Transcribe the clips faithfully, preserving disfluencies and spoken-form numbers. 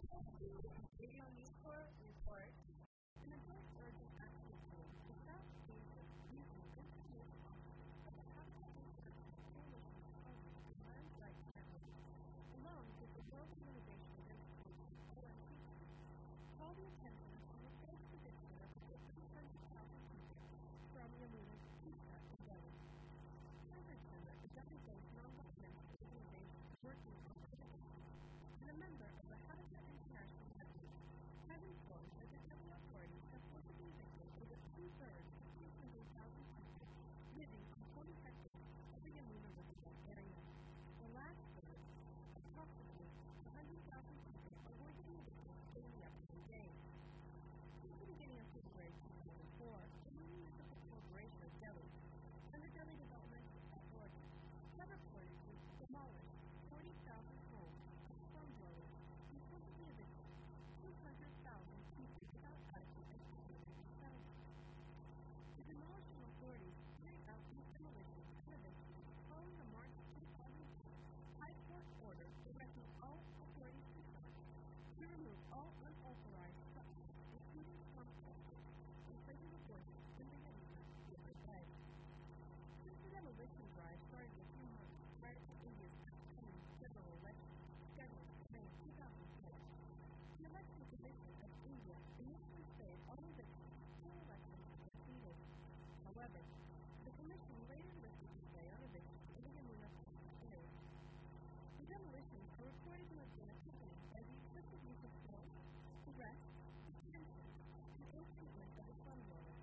Radio Newsport report. An adult urgent action team to stop cases using information of the Habitat Research Coalition Housing and Land Rights Network, along with the World Organization Against Pollution, O M C, call the attention to the first prediction of the fifteen hundred thousand people from Yamuna, Pisa, and Delhi. Temperature, a Delhi-based non-governmental organization working on education, and a member of the Habitat International Network, has informed that the Delhi authorities have forcibly evicted over two-thirds of two hundred thousand people living on twenty hectares of the Yamuna River area. The last third, approximately one hundred thousand people, are going to be evicted in the upcoming days. Since the beginning of February two thousand four, the Municipal Corporation of Delhi and the Delhi Developmental Authority have reportedly demolished forty thousand homes of slum dwellers and forcibly evicted two hundred thousand people without adequate and sustainable settlement. The demolishing authorities carried out these demolitions and evictions following the March two thousand two High Court order directing all authorities concerned to remove all unauthorized structures, including slum structures, and places of worship in the Yamuna riverbed. Since the demolition drive started a few months prior to India's upcoming general election scheduled for May two thousand four, the Election Commission of India initially stayed all evictions until elections were completed. However, the Commission later lifted the stay on evictions in the Yamuna area. The demolitions are reported to have been accompanied by the excessive use of force, arrest, detention, and ill-treatment of the slum dwellers.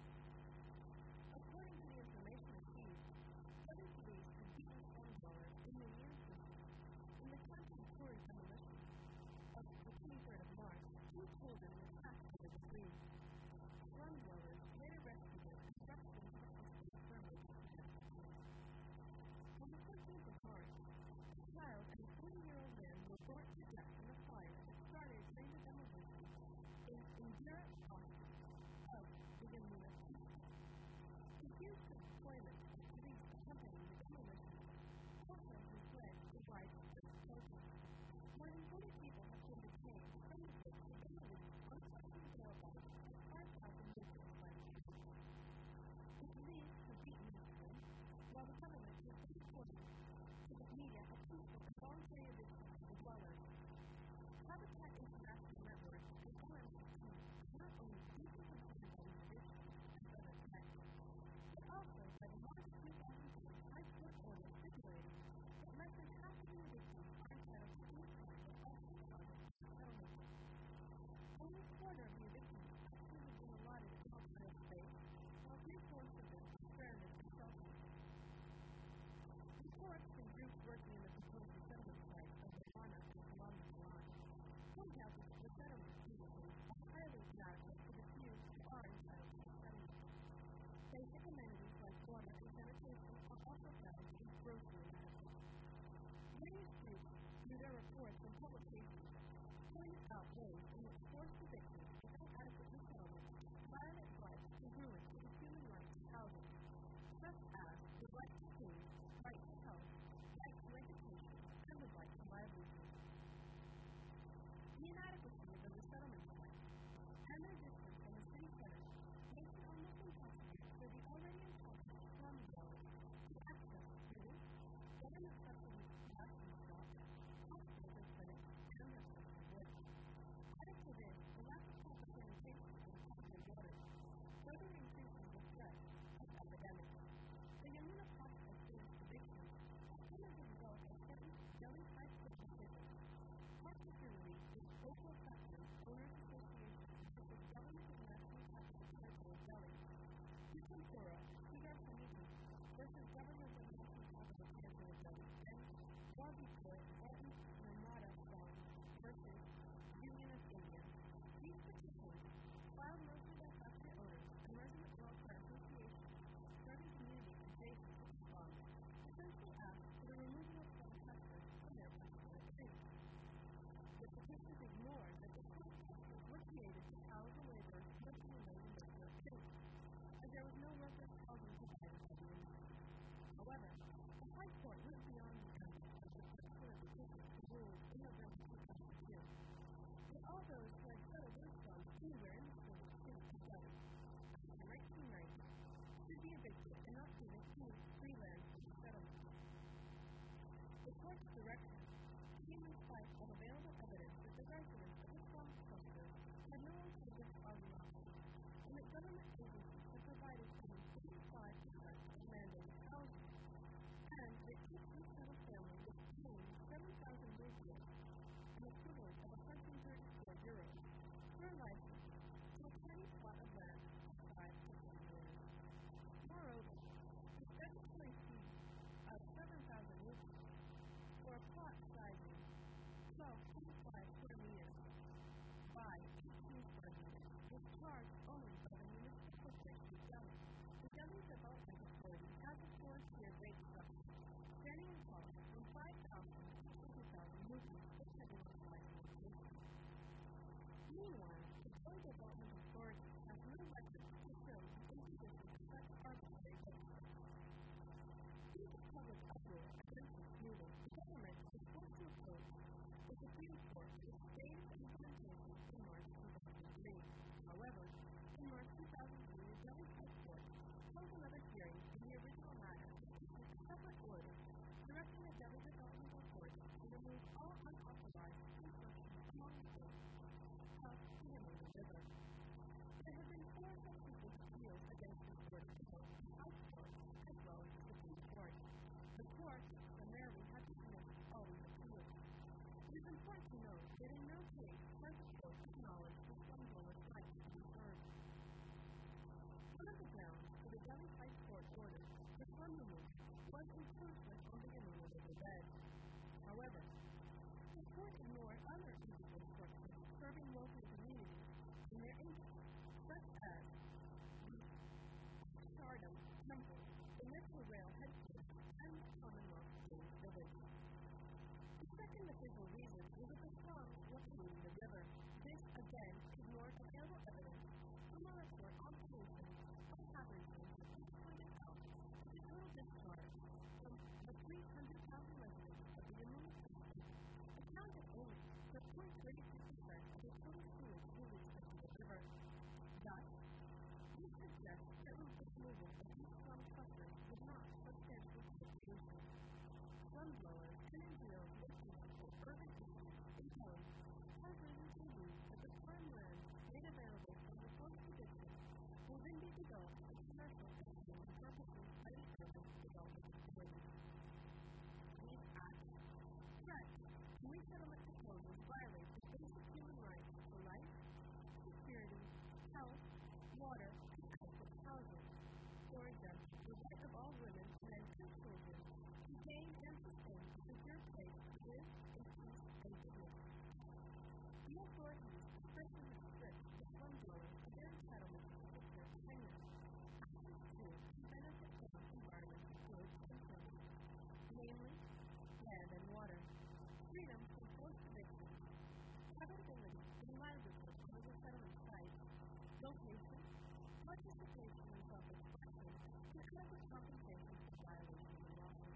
According to the information received, Delhi police have beaten slum dwellers in the near future. In the Kanpur demolition of the twenty-third of March, two children were trapped by the debris. Slum dwellers later rescued them and rushed them to the hospital for emergency medical care. On the fourteenth of March, a child and a forty-year-old man were brought to death in a fire that started during the demolition in Indira Hospital of the Yamuna Pisa. Confused with deployment of police accompanying the demolition, protesters led to widespread protests. More than forty people have been detained from the place of demolition on questions whereabouts of five thousand victims by the police. The police have beaten each of them, while the government has been reporting to the media a peaceful and voluntary eviction of the dwellers. Habitat International Network and O M C P are not only deeply concerned by these evictions and other threats, but also by the March two thousand two High Court order stipulating that less than half of the evictions are entitled to any kind of alternate project settlement. Only a quarter of the evictions actually have been allotted an alternative space, while three-fourths of them are stranded in shelters. Reports from groups working in the proposed resettlement sites of Ghana and Salami Kalan point out that the resettlement conditions are highly inadequate for the few who are entitled to resettlement. Basic amenities like water and sanitation are also found in grocery inadequate. Various groups, through their reports and publications, pointed out ways in which forced evictions without adequate resettlement violate rights and ruin to the human right to housing, such as the right to food, right to health, right to education, and the right to livelihood. The inadequacy of the resettlement sites and their distance from the city center makes it almost impossible for the already impoverished slum dwellers to access schools, government subsidies to housing stock, hospitals and clinics, and their place of work. Added to this, the lack of proper sanitation and potable water further increases the threat of epidemics. The Yamuna prospect-based evictions have come as a result of certain Delhi High Court decisions, particularly in local sector owners associations such as Government of National Capital Territory of Delhi, Pitampura, C R Samiti versus Government of National Capital Territory of Delhi, and Wazipur, Wadi Narmada Farm versus Union of India. These petitions, filed mostly by factory owners and resident welfare associations serving communities adjacent to the farm, essentially ask for the removal of slum clusters from their particular streets. The petitions ignore that the slum clusters were created to house the laborers working in those industrial estates, as there was no workers' housing provided by the industry. However, the High Court went beyond the ambit of the particular that in no case has the court acknowledged the slum-dweller's right to be heard. One of the grounds for the Delhi High Court order for slum removal was encroachment on the inalienable bed. However, the court ignored other legal instructions serving local communities in their interests, such as the Shardam Temple, the Metro Rail headquarters, and the Commonwealth Games Village. The second official reason was that the slums were polluting the river. This, again, ignored available evidence from a report on pollution of Aberdeen, which pointed out that the total discharge from the three hundred thousand residents of the Yamuna County accounted only for zero point three two percent of the total sewage released into the river. Thus, this suggests that the removal of these slum clusters would not substantially cause pollution. Slum dwellers and N G Os looking for urban issues in Delhi have reason to believe that the prime land made available from the source addiction will then be developed for commercial and community purposes by the urban development authorities. These acts, threats, and resettlement proposals violate the basic human rights to life, security, health, water, and adequate housing. For example, the right of all women, men, and children to gain and sustain a secure place to live in peace and dignity. The authorities especially restrict the slum dwellers of their entitlement to secure tenure, access to and benefit from environmental goods and services, namely land and water, freedom from forced eviction, habitability and livelihood on the resettlement site, location, participation in self-expression, and adequate compensation for violations of lawsuits.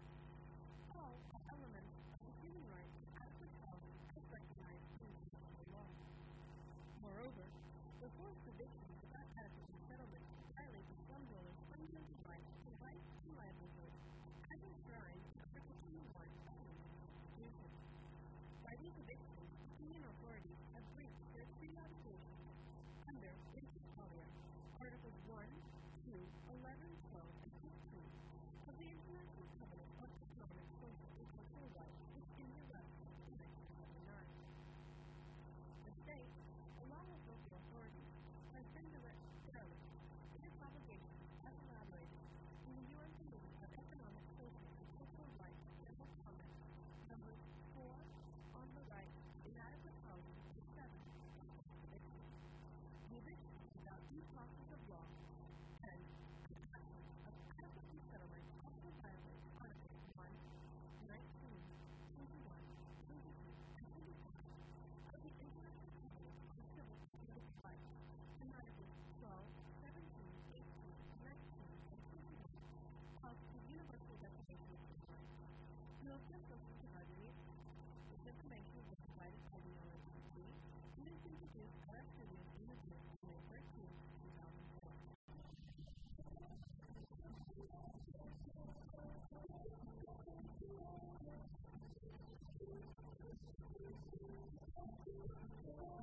All are elements of the human right to adequate housing as recognized in international law. Moreover, the forced evictions without adequate resettlement violate the slum dwellers' fundamental right to life and livelihood as enshrined in Article twenty-one of the Indian Constitution. By these evictions, Indian authorities have breached their treaty obligations under Inter alia, Articles one, two, eleven, twelve, and fifteen of the International Covenant on Economic, Social, and Cultural Rights, which India ratified in nineteen seventy-nine. The state, along with local authorities, has been direct derelict in its obligations as elaborated in the U N Committee of Economic, Social, and Cultural Rights General Comment Number four on the right to inadequate housing and seven eviction. The eviction without due process of law and the absence of adequate resettlement also violates Articles one, nineteen, twenty-one, twenty-two, and twenty-five of the International Covenant on Civil and Political Rights and Articles twelve, seventeen, eighteen, nineteen, and twenty-one of the Universal Declaration of Human Rights. No consultation to evaluate. This information was provided by the O S C E and is introduced by our studios in the year May thirteenth, two thousand four. Thank you.